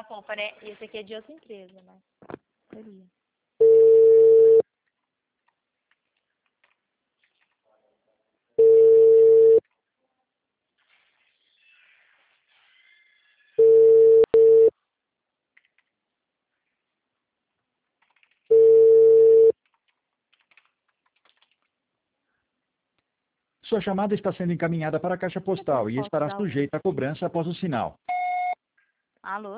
Ela falou, esse aqui é de outra empresa, né? Seria. Sua chamada está sendo encaminhada para a caixa postal e estará sujeita a cobrança após o sinal. Alô?